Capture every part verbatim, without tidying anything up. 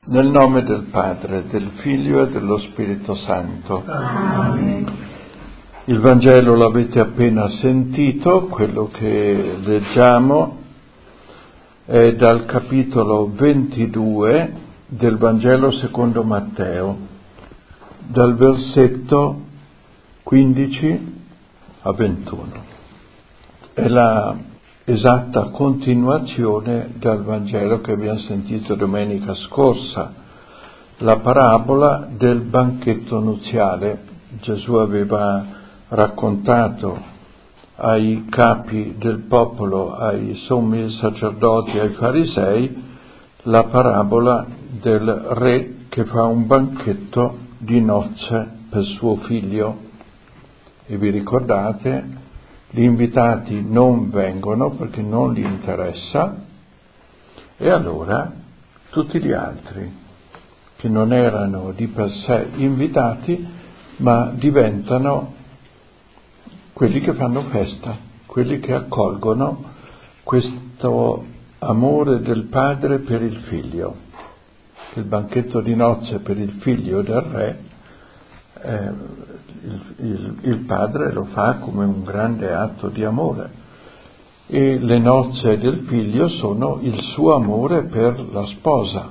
Nel nome del Padre, del Figlio e dello Spirito Santo. Amen. Il Vangelo l'avete appena sentito, quello che leggiamo è dal capitolo ventidue del Vangelo secondo Matteo, dal versetto quindici a ventuno. È la esatta continuazione dal Vangelo che abbiamo sentito domenica scorsa, la parabola del banchetto nuziale. Gesù aveva raccontato ai capi del popolo, ai sommi sacerdoti, ai farisei, la parabola del re che fa un banchetto di nozze per suo figlio. E vi ricordate? Gli invitati non vengono perché non gli interessa, e allora tutti gli altri, che non erano di per sé invitati, ma diventano quelli che fanno festa, quelli che accolgono questo amore del padre per il figlio. Il banchetto di nozze per il figlio del re, eh, il, il, il padre lo fa come un grande atto di amore, e le nozze del figlio sono il suo amore per la sposa,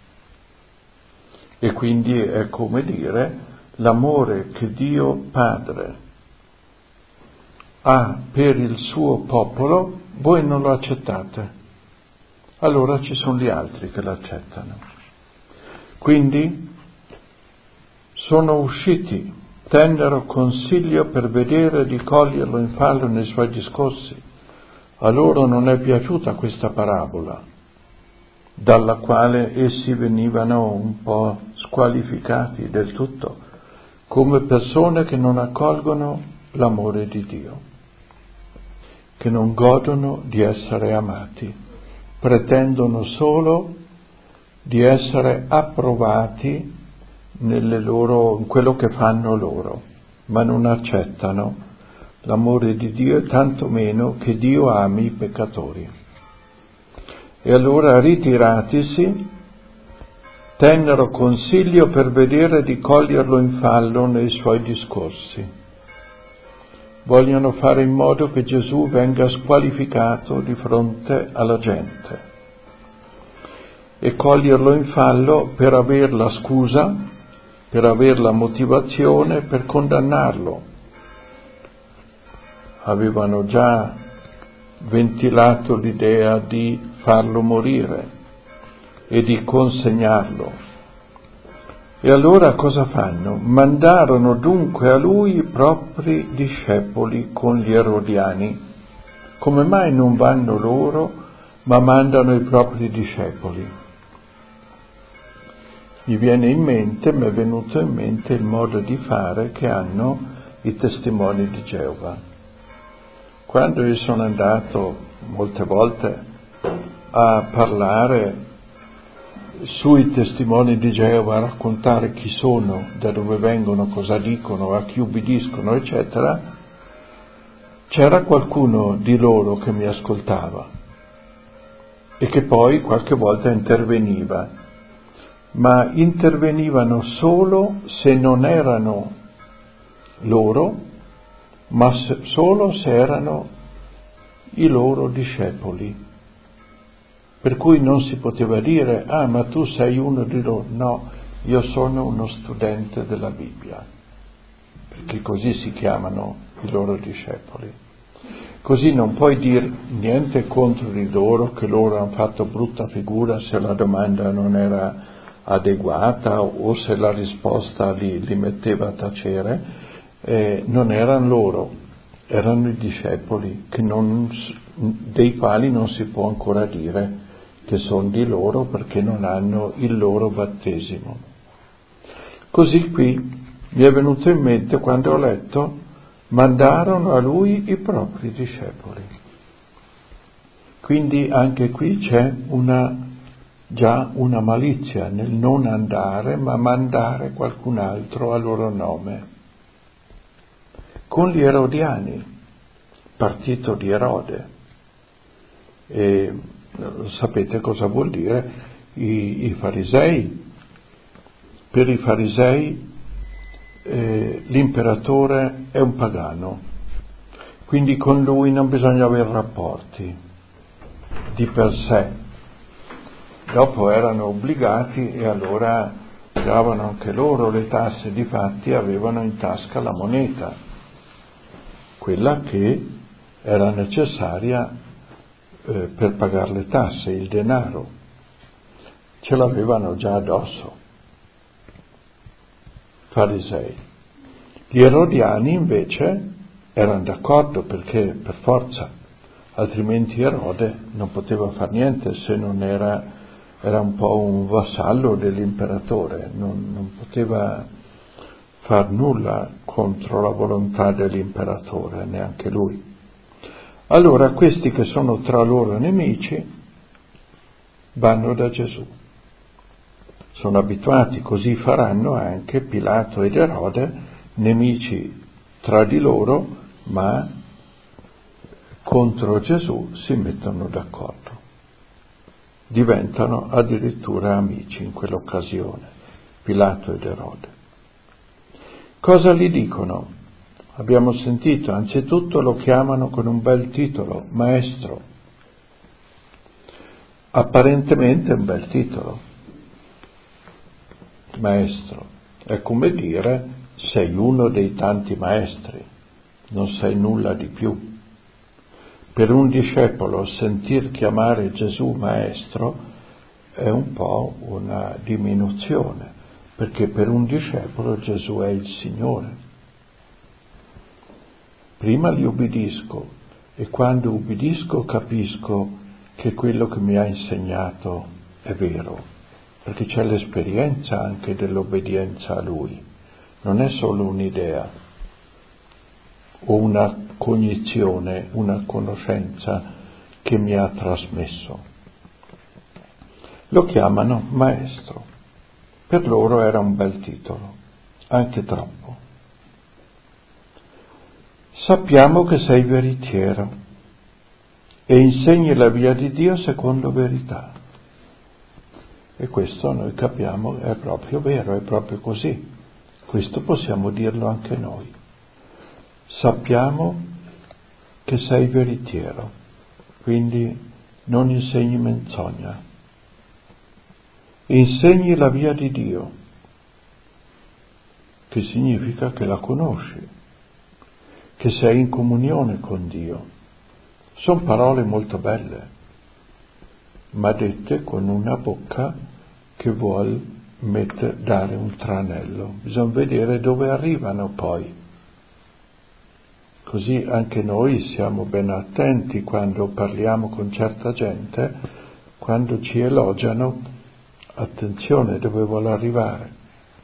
e quindi è come dire l'amore che Dio Padre ha per il suo popolo. Voi non lo accettate, allora ci sono gli altri che l'accettano. Quindi sono usciti, tennero consiglio per vedere di coglierlo in fallo nei suoi discorsi. A loro non è piaciuta questa parabola, dalla quale essi venivano un po' squalificati del tutto, come persone che non accolgono l'amore di Dio, che non godono di essere amati, pretendono solo di essere approvati nelle loro, in quello che fanno loro, ma non accettano l'amore di Dio, e tanto meno che Dio ami i peccatori. E allora, ritiratisi, tennero consiglio per vedere di coglierlo in fallo nei suoi discorsi. Vogliono fare in modo che Gesù venga squalificato di fronte alla gente e coglierlo in fallo per aver la scusa, per aver la motivazione per condannarlo. Avevano già ventilato l'idea di farlo morire e di consegnarlo. E allora cosa fanno? Mandarono dunque a lui i propri discepoli con gli erodiani. Come mai non vanno loro, ma mandano i propri discepoli? Mi viene in mente, mi è venuto in mente il modo di fare che hanno i testimoni di Geova. Quando io sono andato molte volte a parlare sui testimoni di Geova, a raccontare chi sono, da dove vengono, cosa dicono, a chi ubbidiscono, eccetera, c'era qualcuno di loro che mi ascoltava e che poi qualche volta interveniva. Ma intervenivano solo se non erano loro, ma se, solo se erano i loro discepoli. Per cui non si poteva dire, ah, ma tu sei uno di loro. No, io sono uno studente della Bibbia, perché così si chiamano i loro discepoli. Così non puoi dire niente contro di loro, che loro hanno fatto brutta figura se la domanda non era adeguata o se la risposta li, li metteva a tacere. Eh, non erano loro, erano i discepoli, che non, dei quali non si può ancora dire che sono di loro perché non hanno il loro battesimo. Così qui mi è venuto in mente quando ho letto: mandarono a lui i propri discepoli. Quindi anche qui c'è una già una malizia nel non andare, ma mandare qualcun altro a loro nome. Con gli erodiani, partito di Erode. E sapete cosa vuol dire? i, i farisei. Per i farisei eh, l'imperatore è un pagano, quindi con lui non bisogna avere rapporti di per sé. Dopo erano obbligati e allora pagavano anche loro le tasse, difatti avevano in tasca la moneta, quella che era necessaria eh, per pagare le tasse, il denaro. Ce l'avevano già addosso, farisei. Gli erodiani invece erano d'accordo perché per forza, altrimenti Erode non poteva far niente se non era, era un po' un vassallo dell'imperatore, non, non poteva far nulla contro la volontà dell'imperatore, neanche lui. Allora questi che sono tra loro nemici vanno da Gesù. Sono abituati, così faranno anche Pilato ed Erode, nemici tra di loro, ma contro Gesù si mettono d'accordo. Diventano addirittura amici in quell'occasione, Pilato ed Erode. Cosa gli dicono? Abbiamo sentito, anzitutto lo chiamano con un bel titolo, maestro. Apparentemente è un bel titolo. Maestro, è come dire sei uno dei tanti maestri, non sei nulla di più. Per un discepolo sentir chiamare Gesù maestro è un po' una diminuzione, perché per un discepolo Gesù è il Signore. Prima gli ubbidisco e quando ubbidisco capisco che quello che mi ha insegnato è vero, perché c'è l'esperienza anche dell'obbedienza a Lui, non è solo un'idea o una cognizione, una conoscenza che mi ha trasmesso. Lo chiamano maestro, per loro era un bel titolo, anche troppo. Sappiamo che sei veritiero e insegni la via di Dio secondo verità. E questo noi capiamo è proprio vero, è proprio così. Questo possiamo dirlo anche noi. Sappiamo che sei veritiero, quindi non insegni menzogna. Insegni la via di Dio, che significa che la conosci, che sei in comunione con Dio. Sono parole molto belle, ma dette con una bocca che vuol mettere, dare un tranello. Bisogna vedere dove arrivano poi. Così anche noi siamo ben attenti quando parliamo con certa gente, quando ci elogiano, attenzione dove vuole arrivare.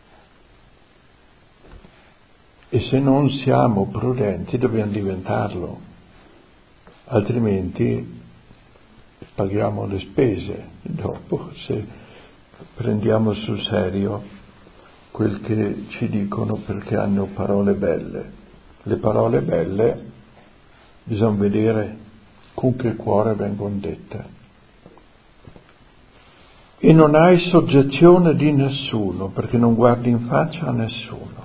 E se non siamo prudenti dobbiamo diventarlo, altrimenti paghiamo le spese dopo se prendiamo sul serio quel che ci dicono perché hanno parole belle. Le parole belle bisogna vedere con che cuore vengono dette. E non hai soggezione di nessuno, perché non guardi in faccia a nessuno.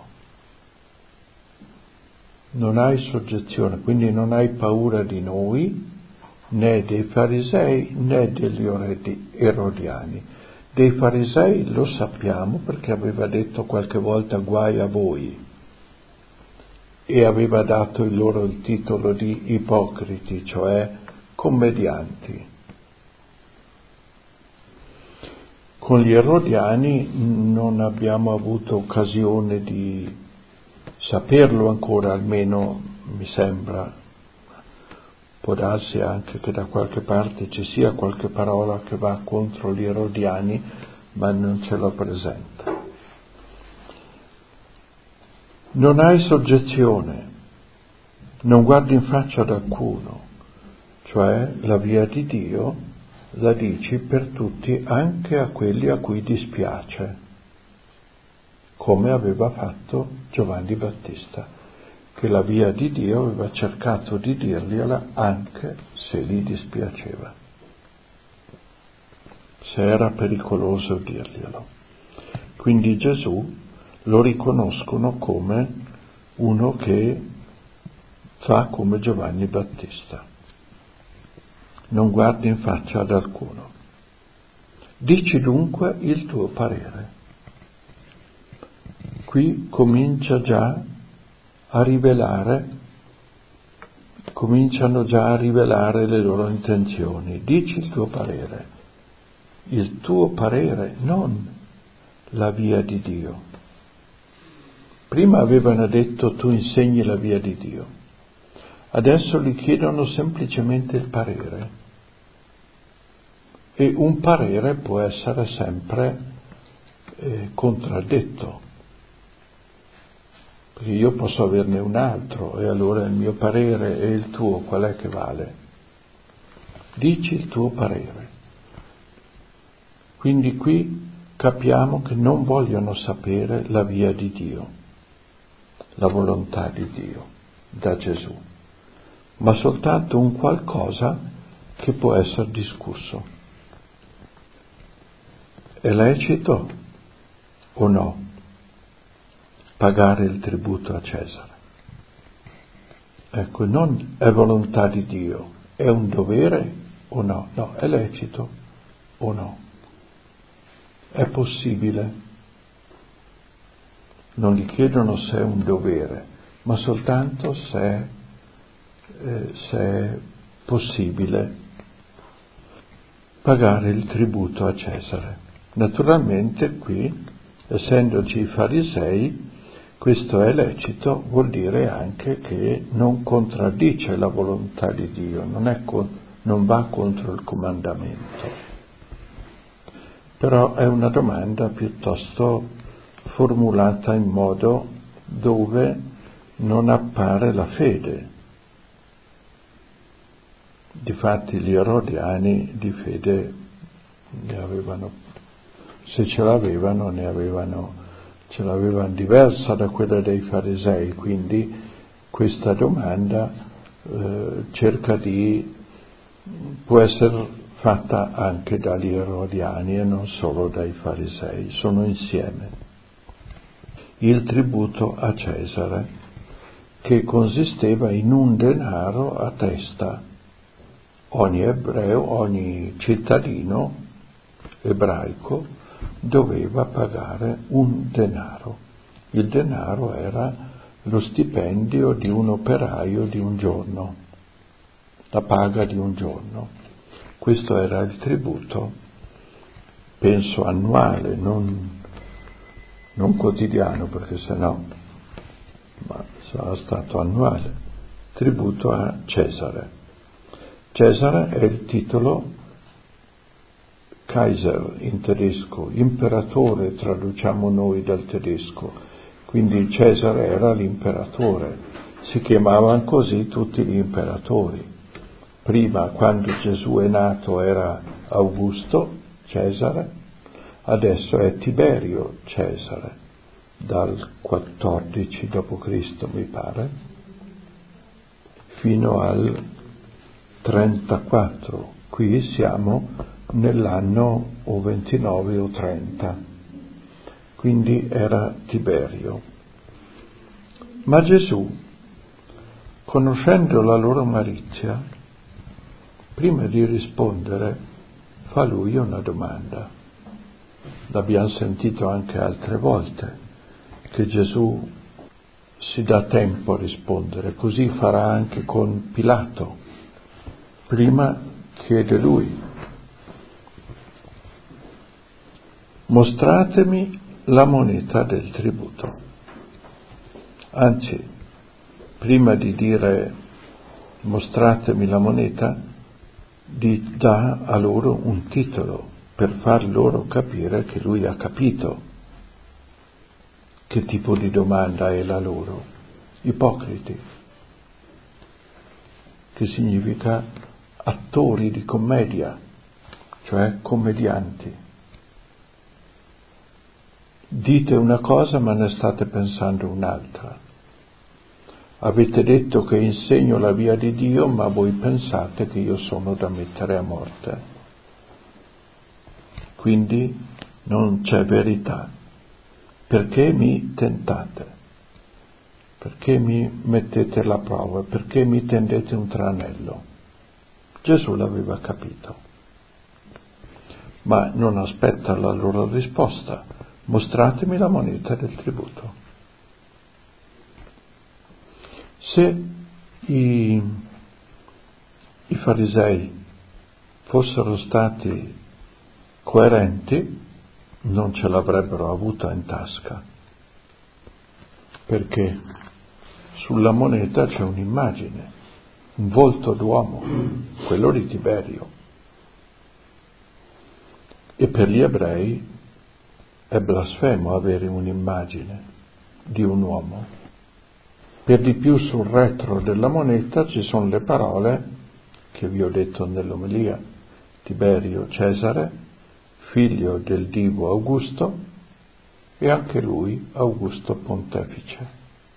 Non hai soggezione, quindi non hai paura di noi, né dei farisei, né degli erodiani. Dei farisei lo sappiamo perché aveva detto qualche volta guai a voi e aveva dato il loro il titolo di ipocriti, cioè commedianti. Con gli erodiani non abbiamo avuto occasione di saperlo ancora, almeno mi sembra. Può darsi anche che da qualche parte ci sia qualche parola che va contro gli erodiani, ma non ce l'ho presente. Non hai soggezione, non guardi in faccia ad alcuno, cioè la via di Dio la dici per tutti, anche a quelli a cui dispiace, come aveva fatto Giovanni Battista, che la via di Dio aveva cercato di dirgliela anche se gli dispiaceva. se era pericoloso dirglielo. Quindi Gesù lo riconoscono come uno che fa come Giovanni Battista. Non guardi in faccia ad alcuno. Dici dunque il tuo parere. Qui comincia già a rivelare, cominciano già a rivelare le loro intenzioni. Dici il tuo parere. Il tuo parere, non la via di Dio. Prima avevano detto tu insegni la via di Dio. Adesso gli chiedono semplicemente il parere. E un parere può essere sempre eh, contraddetto. Perché io posso averne un altro e allora il mio parere e il tuo qual è che vale? Dici il tuo parere. Quindi qui capiamo che non vogliono sapere la via di Dio, la volontà di Dio da Gesù, ma soltanto un qualcosa che può essere discusso. È lecito o no pagare il tributo a Cesare? Ecco, non è volontà di Dio, è un dovere o no? No, è lecito o no? È possibile? Non gli chiedono se è un dovere, ma soltanto se è, eh, se è possibile pagare il tributo a Cesare. Naturalmente qui, essendoci i farisei, questo è lecito, vuol dire anche che non contraddice la volontà di Dio, non, è con, non va contro il comandamento. Però è una domanda piuttosto formulata in modo dove non appare la fede. Difatti gli erodiani di fede ne avevano, se ce l'avevano, ne avevano, ce l'avevano diversa da quella dei farisei, quindi questa domanda eh, cerca di, può essere fatta anche dagli erodiani e non solo dai farisei, sono insieme. Il tributo a Cesare, che consisteva in un denaro a testa. Ogni ebreo, ogni cittadino ebraico doveva pagare un denaro. Il denaro era lo stipendio di un operaio di un giorno, la paga di un giorno. Questo era il tributo, penso annuale, non, non quotidiano, perché sennò, ma sarà stato annuale, tributo a Cesare. Cesare è il titolo Kaiser in tedesco, imperatore traduciamo noi dal tedesco, quindi Cesare era l'imperatore, si chiamavano così tutti gli imperatori. Prima, quando Gesù è nato, era Augusto Cesare, adesso è Tiberio Cesare, dal quattordici dopo Cristo mi pare, fino al trentaquattro. Qui siamo nell'anno o ventinove o trenta, quindi era Tiberio. Ma Gesù, conoscendo la loro malizia, prima di rispondere, fa lui una domanda. L'abbiamo sentito anche altre volte, che Gesù si dà tempo a rispondere, così farà anche con Pilato. Prima chiede lui, mostratemi la moneta del tributo. Anzi, prima di dire mostratemi la moneta, di dà a loro un titolo per far loro capire che lui ha capito che tipo di domanda è la loro. Ipocriti, che significa attori di commedia, cioè commedianti. Dite una cosa ma ne state pensando un'altra. Avete detto che insegno la via di Dio, ma voi pensate che io sono da mettere a morte. quindi non c'è verità. Perché mi tentate? Perché mi mettete alla prova? Perché mi tendete un tranello? Gesù l'aveva capito, ma non aspetta la loro risposta. Mostratemi la moneta del tributo. Se i, i farisei fossero stati coerenti, non ce l'avrebbero avuta in tasca, perché sulla moneta c'è un'immagine, un volto d'uomo, quello di Tiberio. E per gli ebrei è blasfemo avere un'immagine di un uomo. Per di più sul retro della moneta ci sono le parole che vi ho detto nell'omelia: Tiberio Cesare, figlio del divo Augusto, e anche lui Augusto Pontefice,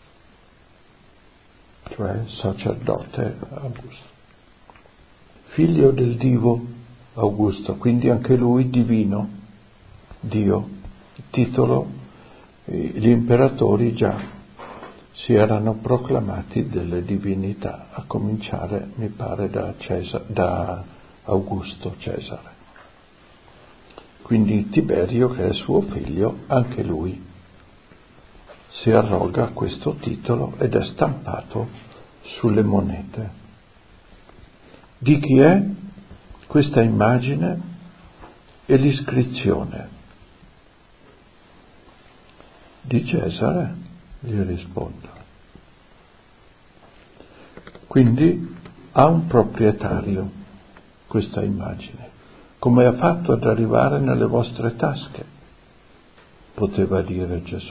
cioè sacerdote Augusto, figlio del divo Augusto, quindi anche lui divino, Dio. Il titolo, gli imperatori già si erano proclamati delle divinità, a cominciare, mi pare, da, Cesare, da Augusto Cesare. Quindi Tiberio, che è suo figlio, anche lui si arroga questo titolo ed è stampato sulle monete. Di chi è questa immagine e l'iscrizione? Di Cesare, gli rispondo. Quindi ha un proprietario questa immagine. Come ha fatto ad arrivare nelle vostre tasche? Poteva dire Gesù.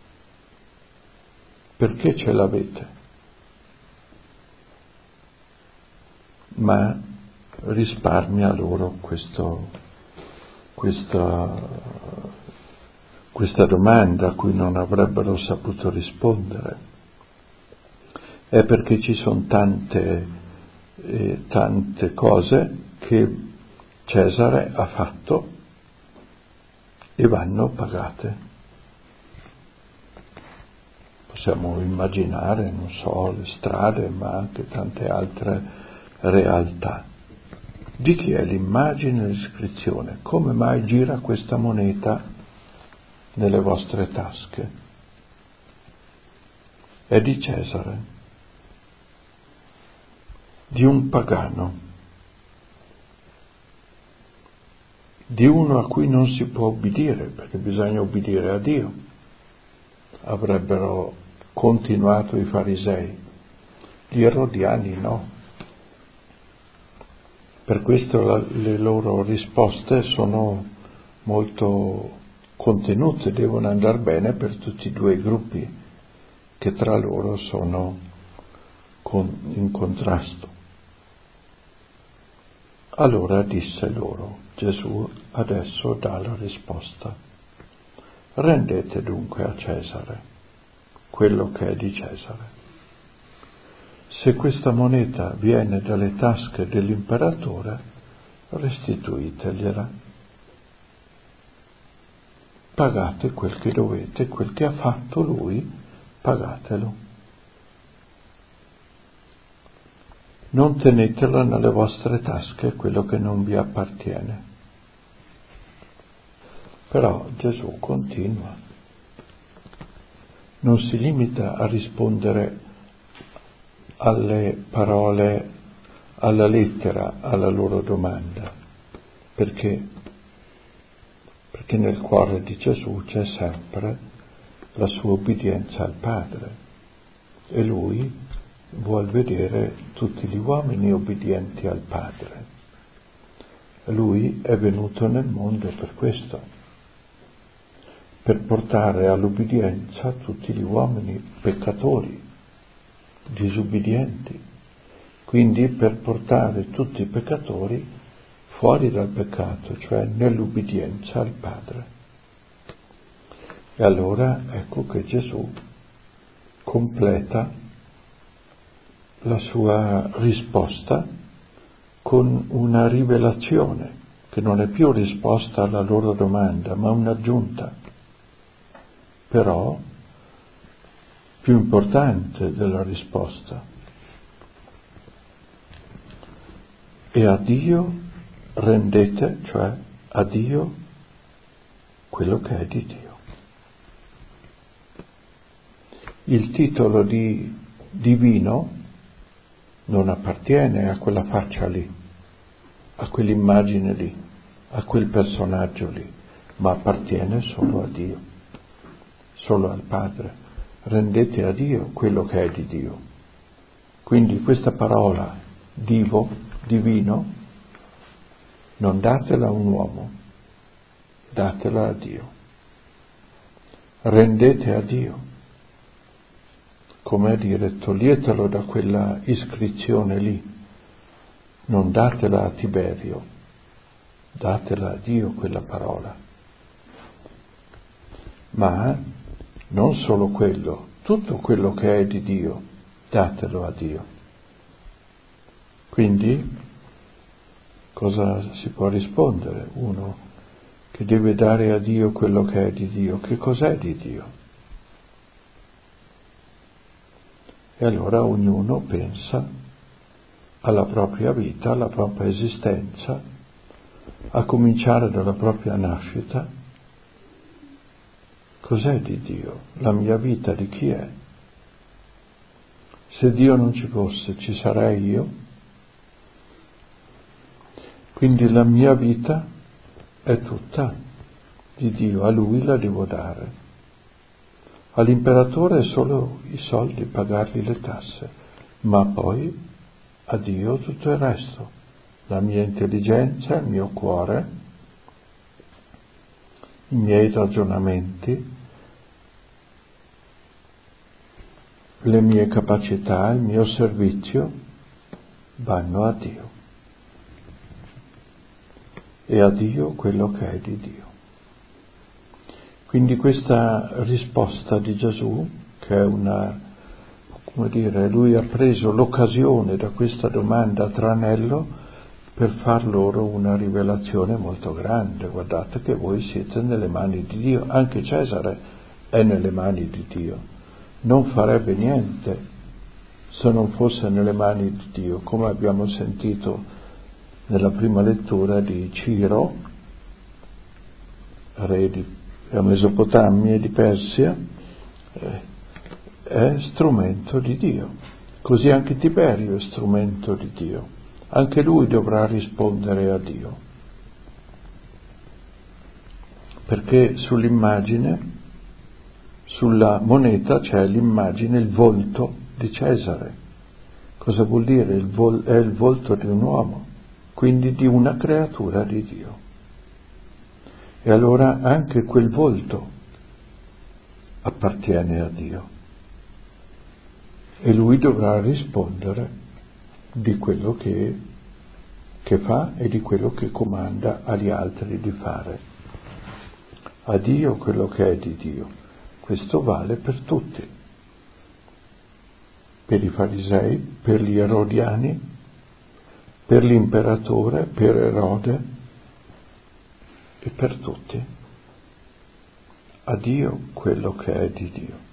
Perché ce l'avete? Ma risparmia loro questo, questa, questa domanda a cui non avrebbero saputo rispondere. È perché ci sono tante, eh, tante cose che Cesare ha fatto e vanno pagate. Possiamo immaginare, non so, le strade, ma anche tante altre realtà. Di chi è l'immagine e l'iscrizione? Come mai gira questa moneta nelle vostre tasche? È di Cesare, di un pagano, di uno a cui non si può obbedire, perché bisogna obbedire a Dio. Avrebbero continuato i farisei, gli erodiani no. Per questo la, le loro risposte sono molto contenute, devono andare bene per tutti e due i gruppi che tra loro sono con, in contrasto. Allora disse loro, Gesù adesso dà la risposta: rendete dunque a Cesare quello che è di Cesare. Se questa moneta viene dalle tasche dell'imperatore, restituitegliela. Pagate quel che dovete, quel che ha fatto lui, pagatelo. Non tenetela nelle vostre tasche quello che non vi appartiene. Però Gesù continua. Non si limita a rispondere alle parole, alla lettera, alla loro domanda. Perché? Perché nel cuore di Gesù c'è sempre la sua obbedienza al Padre e lui vuol vedere tutti gli uomini obbedienti al Padre. Lui è venuto nel mondo per questo, per portare all'obbedienza tutti gli uomini peccatori, disubbidienti, quindi per portare tutti i peccatori fuori dal peccato, cioè nell'ubbidienza al Padre. E allora ecco che Gesù completa la sua risposta con una rivelazione che non è più risposta alla loro domanda, ma un'aggiunta, però più importante della risposta. E a Dio rendete, cioè a Dio, quello che è di Dio. Il titolo di divino non appartiene a quella faccia lì, a quell'immagine lì, a quel personaggio lì, ma appartiene solo a Dio, solo al Padre. Rendete a Dio quello che è di Dio. Quindi questa parola divo, divino, non datela a un uomo, datela a Dio. Rendete a Dio, come a dire, toglietelo da quella iscrizione lì, non datela a Tiberio, datela a Dio quella parola. Ma non solo quello, tutto quello che è di Dio, datelo a Dio. Quindi cosa si può rispondere? Uno che deve dare a Dio quello che è di Dio. Che cos'è di Dio? E allora ognuno pensa alla propria vita, alla propria esistenza, a cominciare dalla propria nascita. Cos'è di Dio? La mia vita di chi è? Se Dio non ci fosse, ci sarei io? Quindi la mia vita è tutta di Dio, a Lui la devo dare. All'imperatore è solo i soldi, pagargli le tasse, ma poi a Dio tutto il resto, la mia intelligenza, il mio cuore, i miei ragionamenti, le mie capacità, il mio servizio vanno a Dio. E a Dio quello che è di Dio. Quindi questa risposta di Gesù, che è una, come dire, lui ha preso l'occasione da questa domanda a tranello per far loro una rivelazione molto grande. Guardate che voi siete nelle mani di Dio, anche Cesare è nelle mani di Dio, non farebbe niente se non fosse nelle mani di Dio, come abbiamo sentito nella prima lettura di Ciro, re di Mesopotamia e di Persia, eh, è strumento di Dio. Così anche Tiberio è strumento di Dio. Anche lui dovrà rispondere a Dio. Perché sull'immagine, sulla moneta c'è l'immagine, il volto di Cesare. Cosa vuol dire? Il vol- è il volto di un uomo, quindi di una creatura di Dio. E allora anche quel volto appartiene a Dio. E lui dovrà rispondere di quello che, che fa e di quello che comanda agli altri di fare. A Dio quello che è di Dio. Questo vale per tutti. Per i farisei, per gli erodiani, per l'imperatore, per Erode e per tutti. A Dio quello che è di Dio.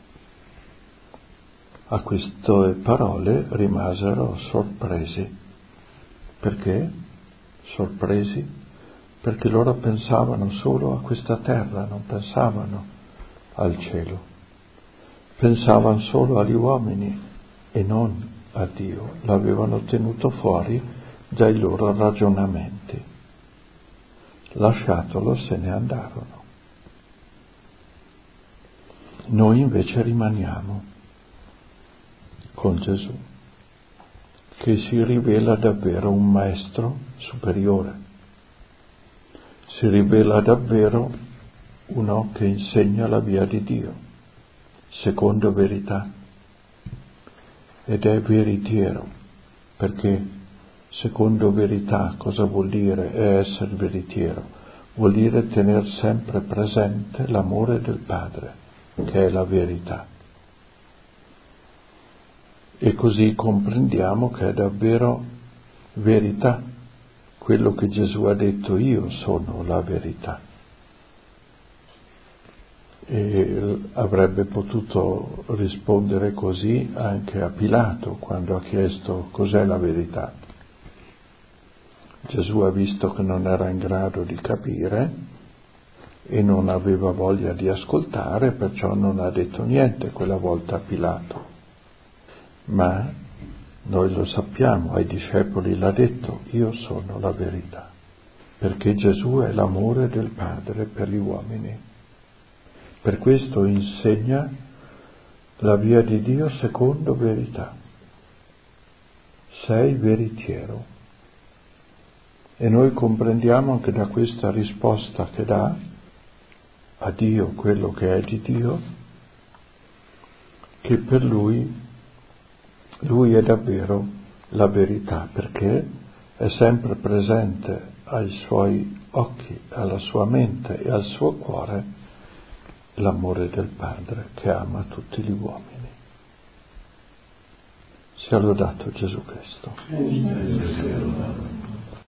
A queste parole rimasero sorpresi. Perché? Sorpresi? Perché loro pensavano solo a questa terra, non pensavano al cielo. Pensavano solo agli uomini e non a Dio. L'avevano tenuto fuori dai loro ragionamenti. Lasciatolo, se ne andarono. Noi invece rimaniamo con Gesù, che si rivela davvero un maestro superiore, si rivela davvero uno che insegna la via di Dio, secondo verità, ed è veritiero, perché secondo verità cosa vuol dire? È essere veritiero, vuol dire tener sempre presente l'amore del Padre, che è la verità. E così comprendiamo che è davvero verità quello che Gesù ha detto: io sono la verità. E avrebbe potuto rispondere così anche a Pilato quando ha chiesto cos'è la verità. Gesù ha visto che non era in grado di capire e non aveva voglia di ascoltare, perciò non ha detto niente quella volta a Pilato. Ma noi lo sappiamo, ai discepoli l'ha detto: io sono la verità, perché Gesù è l'amore del Padre per gli uomini. Per questo insegna la via di Dio secondo verità. Sei veritiero. E noi comprendiamo anche da questa risposta che dà a Dio quello che è di Dio, che per Lui, Lui è davvero la verità, perché è sempre presente ai Suoi occhi, alla Sua mente e al Suo cuore l'amore del Padre che ama tutti gli uomini. Sia lodato Gesù Cristo.